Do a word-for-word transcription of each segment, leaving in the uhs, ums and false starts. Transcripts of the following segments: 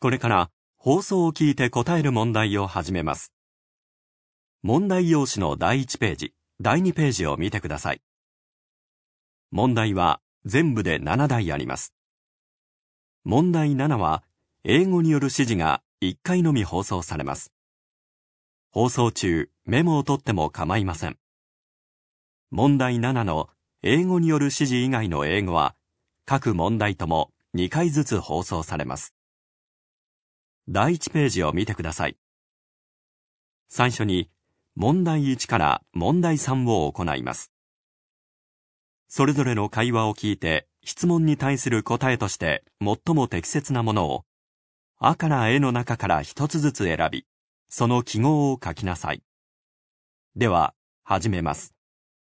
これから放送を聞いて答える問題を始めます。問題用紙のだいいちページ、だいにページを見てください。問題は全部でななだいあります。問題ななは英語による指示がいっかいのみ放送されます。放送中、メモを取っても構いません。問題ななの英語による指示以外の英語は各問題ともにかいずつ放送されます。だいいちページを見てください。最初に問題いちから問題さんを行います。それぞれの会話を聞いて質問に対する答えとして最も適切なものをあからえの中から一つずつ選び、その記号を書きなさい。では、始めます。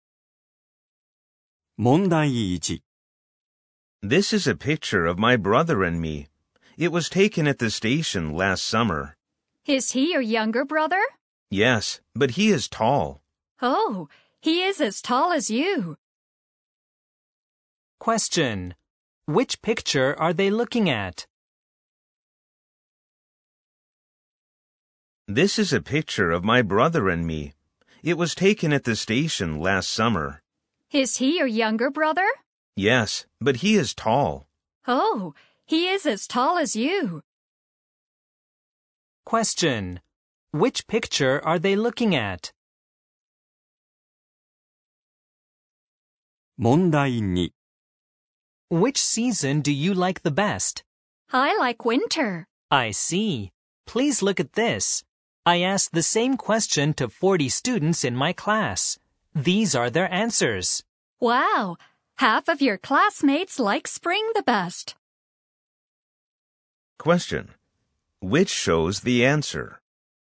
問題いち。 This is a picture of my brother and me. It was taken at the station last summer. Is he your younger brother? Yes, but he is tall. Oh, he is as tall as you. Question. Which picture are they looking at? This is a picture of my brother and me. It was taken at the station last summer. Is he your younger brother? Yes, but he is tall. Oh, he is as tall as you. Question. Which picture are they looking at? 問題に。 Which season do you like the best? I like winter. I see. Please look at this. I asked the same question to forty students in my class. These are their answers. Wow, half of your classmates like spring the best. Question. Which shows the answer?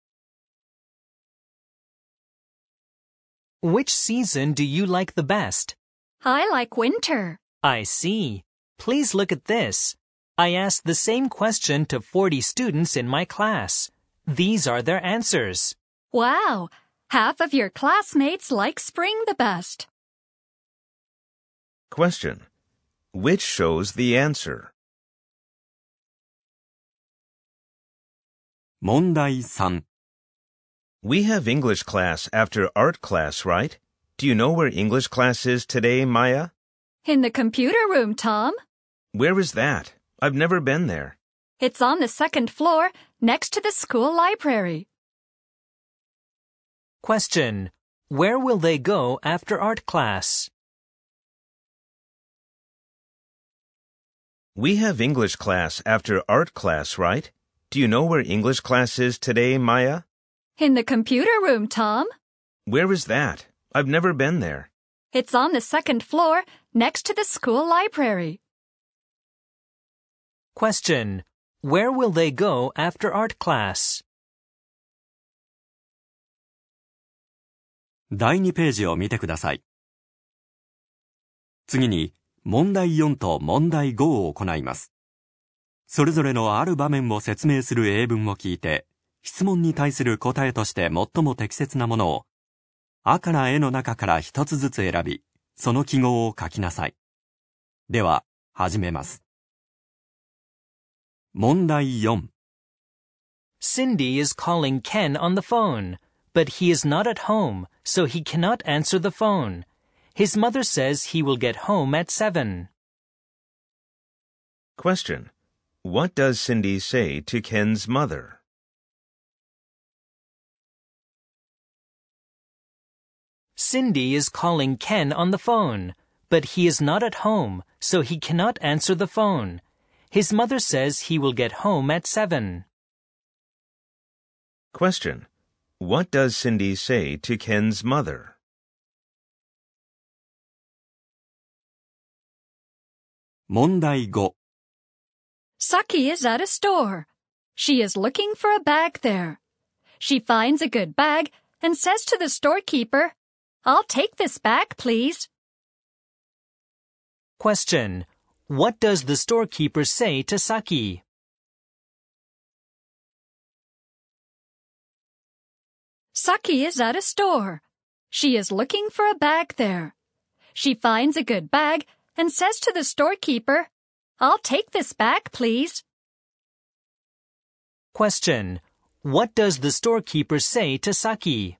Which season do you like the best? I like winter. I see. Please look at this. I asked the same question to forty students in my class. These are their answers. Wow, half of your classmates like spring the best. Question. Which shows the answer? 問題さん。 We have English class after art class, right? Do you know where English class is today, Maya? In the computer room, Tom. Where is that? I've never been there. It's on the second floor, next to the school library. Question. Where will they go after art class? We have English class after art class, right? Do you know where English class is today, Maya? In the computer room, Tom. Where is that? I've never been there. It's on the second floor, next to the school library. Question. Where will they go after art class? だいにページを見てください。次に、問題よんと問題ごを行います。それぞれのある場面を説明する英文を聞いて、質問に対する答えとして最も適切なものを、あからえの中から一つずつ選び、その記号を書きなさい。では、始めます。問題よん。 Cindy is calling Ken on the phone, but he is not at home, so he cannot answer the phone. His mother says he will get home at seven. Question. What does Cindy say to Ken's mother? Cindy is calling Ken on the phone, but he is not at home, so he cannot answer the phone. His mother says he will get home at seven. Question. What does Cindy say to Ken's mother? 問題ご。 Saki is at a store. She is looking for a bag there. She finds a good bag and says to the storekeeper, I'll take this bag, please. Question. What does the storekeeper say to Saki? Saki is at a store. She is looking for a bag there. She finds a good bag and says to the storekeeper, I'll take this bag, please. Question. What does the storekeeper say to Saki?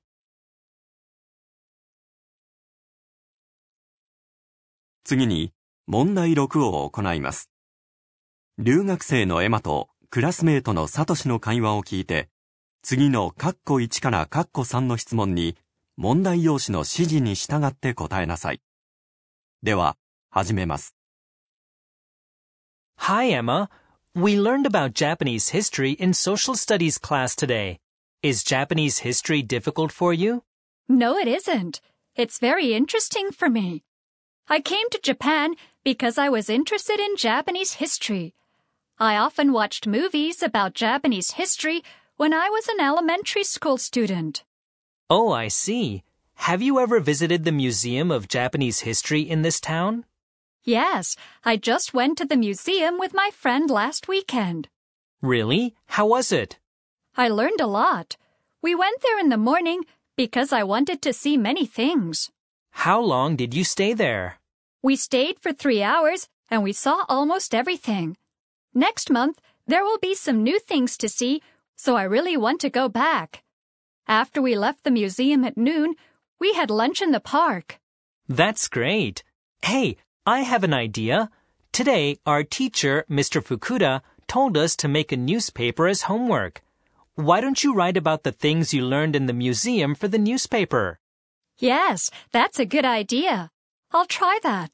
次に、問題ろくを行います。留学生のエマとクラスメートのサトシの会話を聞いて、次のカッコいちからカッコさんの質問に、問題用紙の指示に従って答えなさい。では、始めます。 Hi, Emma. We learned about Japanese history in social studies class today. Is Japanese history difficult for you? No, it isn't. It's very interesting for me. I came to Japan because I was interested in Japanese history. I often watched movies about Japanese history when I was an elementary school student. Oh, I see. Have you ever visited the Museum of Japanese History in this town? Yes, I just went to the museum with my friend last weekend. Really? How was it? I learned a lot. We went there in the morning because I wanted to see many things. How long did you stay there? We stayed for three hours and we saw almost everything. Next month, there will be some new things to see, so I really want to go back. After we left the museum at noon, we had lunch in the park. That's great. Hey, I have an idea. Today, our teacher, Mister Fukuda, told us to make a newspaper as homework. Why don't you write about the things you learned in the museum for the newspaper? Yes, that's a good idea. I'll try that.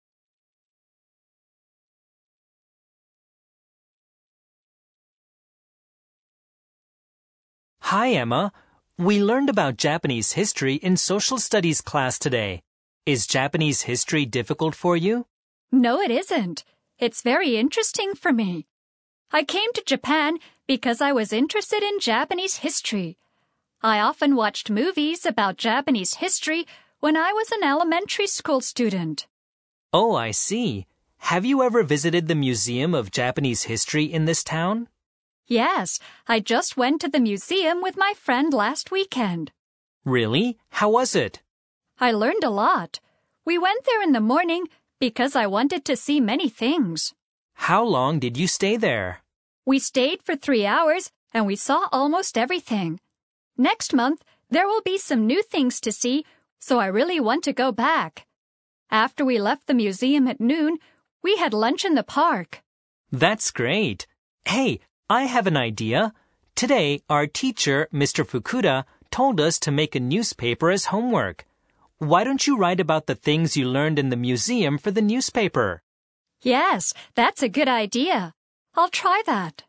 Hi, Emma. We learned about Japanese history in social studies class today. Is Japanese history difficult for you? No, it isn't. It's very interesting for me. I came to Japan because I was interested in Japanese history. I often watched movies about Japanese history when I was an elementary school student. Oh, I see. Have you ever visited the Museum of Japanese History in this town? Yes, I just went to the museum with my friend last weekend. Really? How was it? I learned a lot. We went there in the morning because I wanted to see many things. How long did you stay there? We stayed for three hours and we saw almost everything. Next month, there will be some new things to see, so I really want to go back. After we left the museum at noon, we had lunch in the park. That's great. Hey, I have an idea. Today, our teacher, Mister Fukuda, told us to make a newspaper as homework. Why don't you write about the things you learned in the museum for the newspaper? Yes, that's a good idea. I'll try that.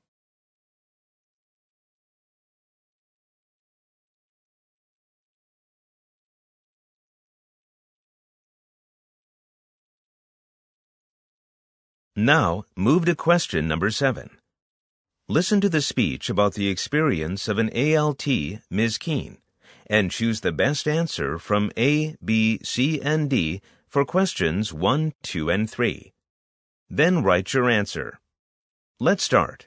Now, move to question number seven. Listen to the speech about the experience of an A L T, Miz Keene, and choose the best answer from A, B, C, and D for questions one, two, and three. Then write your answer. Let's start.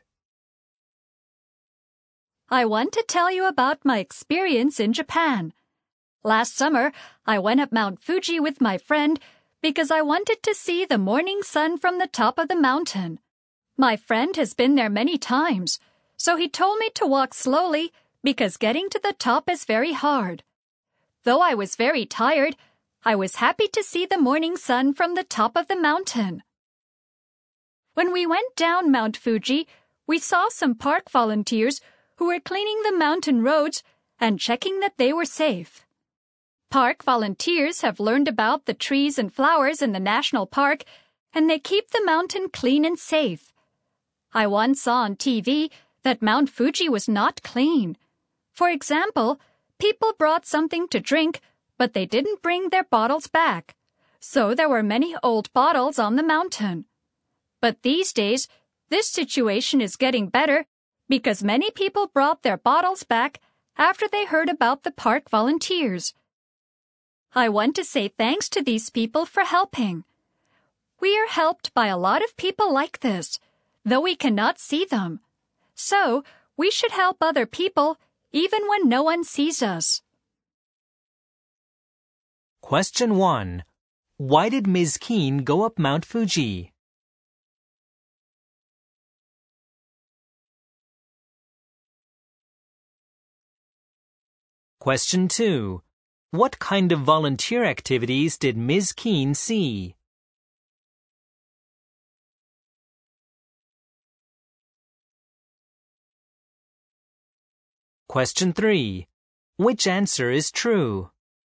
I want to tell you about my experience in Japan. Last summer, I went up Mount Fuji with my friend because I wanted to see the morning sun from the top of the mountain. My friend has been there many times, so he told me to walk slowly because getting to the top is very hard. Though I was very tired, I was happy to see the morning sun from the top of the mountain. When we went down Mount Fuji, we saw some park volunteers who were cleaning the mountain roads and checking that they were safe. Park volunteers have learned about the trees and flowers in the national park, and they keep the mountain clean and safe. I once saw on T V that Mount Fuji was not clean. For example, people brought something to drink, but they didn't bring their bottles back. So there were many old bottles on the mountain. But these days, this situation is getting better because many people brought their bottles back after they heard about the park volunteers. I want to say thanks to these people for helping. We are helped by a lot of people like this, though we cannot see them. So, we should help other people even when no one sees us. Question one. Why did Miz Keene go up Mount Fuji? Question two. What kind of volunteer activities did Miz Keene see? Question three. Which answer is true?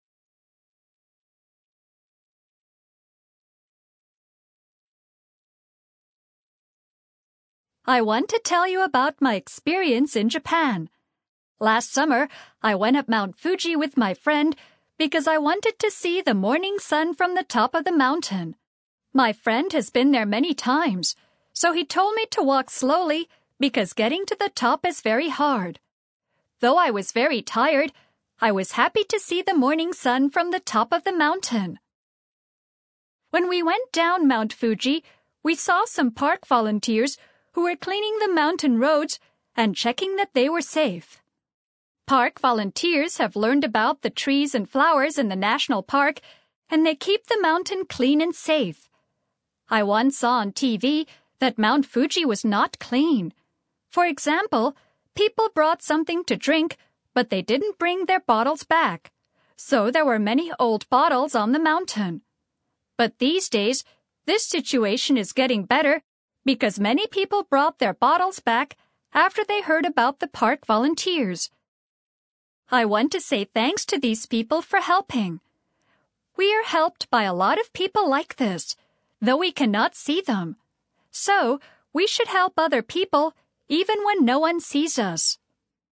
I want to tell you about my experience in Japan. Last summer, I went up Mount Fuji with my friend because I wanted to see the morning sun from the top of the mountain. My friend has been there many times, so he told me to walk slowly because getting to the top is very hard. Though I was very tired, I was happy to see the morning sun from the top of the mountain. When we went down Mount Fuji, we saw some park volunteers who were cleaning the mountain roads and checking that they were safe. Park volunteers have learned about the trees and flowers in the national park, and they keep the mountain clean and safe. I once saw on T V that Mount Fuji was not clean. For example, people brought something to drink, but they didn't bring their bottles back. So there were many old bottles on the mountain. But these days, this situation is getting better because many people brought their bottles back after they heard about the park volunteers. I want to say thanks to these people for helping. We are helped by a lot of people like this, though we cannot see them. So, we should help other people even when no one sees us.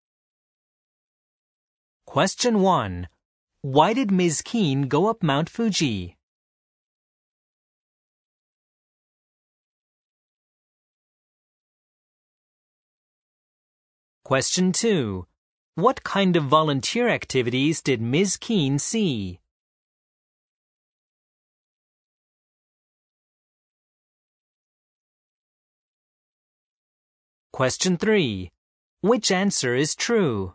Question one. Why did Miz Keene go up Mount Fuji? Question two. What kind of volunteer activities did Miz Keene see? Question three. Which answer is true?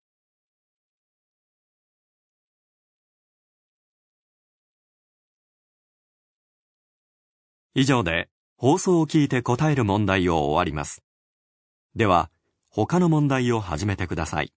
以上で放送を聞いて答える問題を終わります。では、他の問題を始めてください。